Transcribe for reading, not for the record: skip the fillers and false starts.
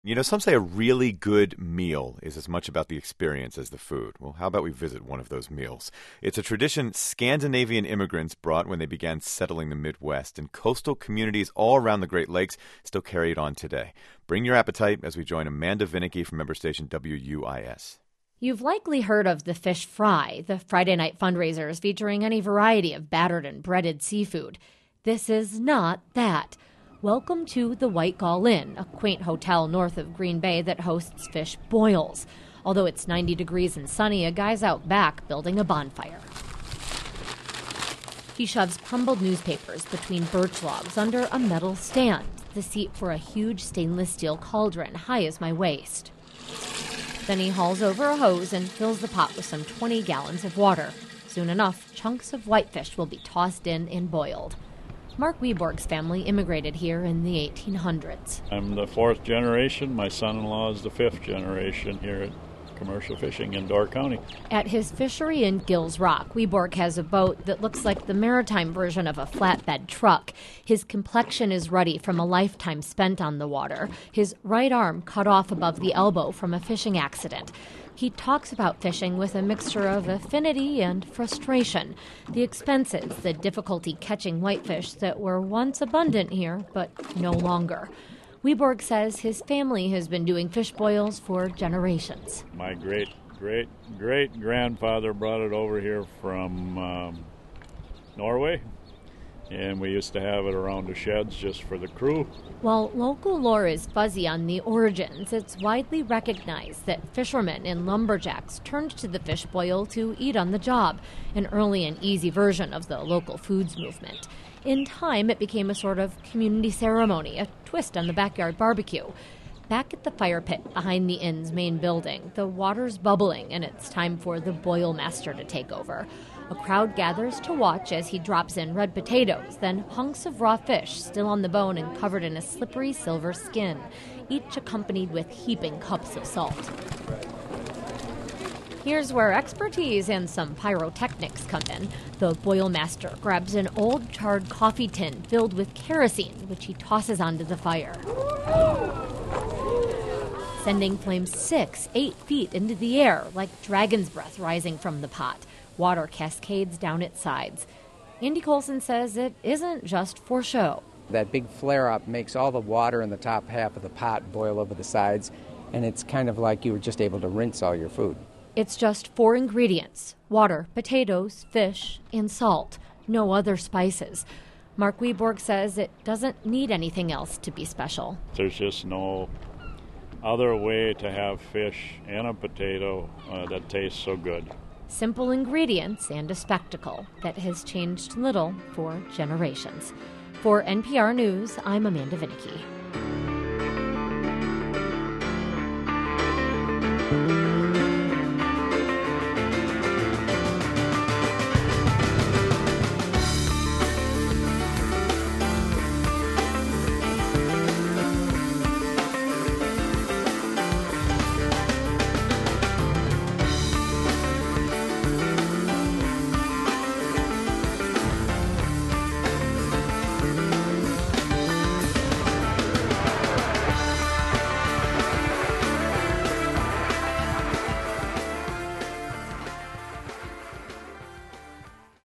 You know, some say a really good meal is as much about the experience as the food. Well, how about we visit one of those meals? It's a tradition Scandinavian immigrants brought when they began settling the Midwest, and coastal communities all around the Great Lakes still carry it on today. Bring your appetite as we join Amanda Vinicky from member station WUIS. You've likely heard of the fish fry, the Friday night fundraisers featuring any variety of battered and breaded seafood. This is not that. Welcome to the White Gull Inn, a quaint hotel north of Green Bay that hosts fish boils. Although it's 90 degrees and sunny, a guy's out back building a bonfire. He shoves crumbled newspapers between birch logs under a metal stand, the seat for a huge stainless steel cauldron high as my waist. Then he hauls over a hose and fills the pot with some 20 gallons of water. Soon enough, chunks of whitefish will be tossed in and boiled. Mark Weborg's family immigrated here in the 1800s. I'm the fourth generation. My son-in-law is the fifth generation here at commercial fishing in Door County. At his fishery in Gills Rock, Weborg has a boat that looks like the maritime version of a flatbed truck. His complexion is ruddy from a lifetime spent on the water. His right arm cut off above the elbow from a fishing accident. He talks about fishing with a mixture of affinity and frustration. The expenses, the difficulty catching whitefish that were once abundant here, but no longer. Weborg says his family has been doing fish boils for generations. My great-great-great-grandfather brought it over here from Norway, and we used to have it around the sheds just for the crew. While local lore is fuzzy on the origins, it's widely recognized that fishermen and lumberjacks turned to the fish boil to eat on the job, an early and easy version of the local foods movement. In time, it became a sort of community ceremony, a twist on the backyard barbecue. Back at the fire pit behind the inn's main building, the water's bubbling and it's time for the boil master to take over. A crowd gathers to watch as he drops in red potatoes, then hunks of raw fish still on the bone and covered in a slippery silver skin, each accompanied with heaping cups of salt. Here's where expertise and some pyrotechnics come in. The boil master grabs an old charred coffee tin filled with kerosene, which he tosses onto the fire, sending flames 6-8 feet into the air like dragon's breath rising from the pot. Water cascades down its sides. Andy Colson says it isn't just for show. That big flare-up makes all the water in the top half of the pot boil over the sides, and it's kind of like you were just able to rinse all your food. It's just 4 ingredients: water, potatoes, fish, and salt. No other spices. Mark Weborg says it doesn't need anything else to be special. There's just no other way to have fish and a potato that tastes so good. Simple ingredients and a spectacle that has changed little for generations. For NPR News, I'm Amanda Vinicky.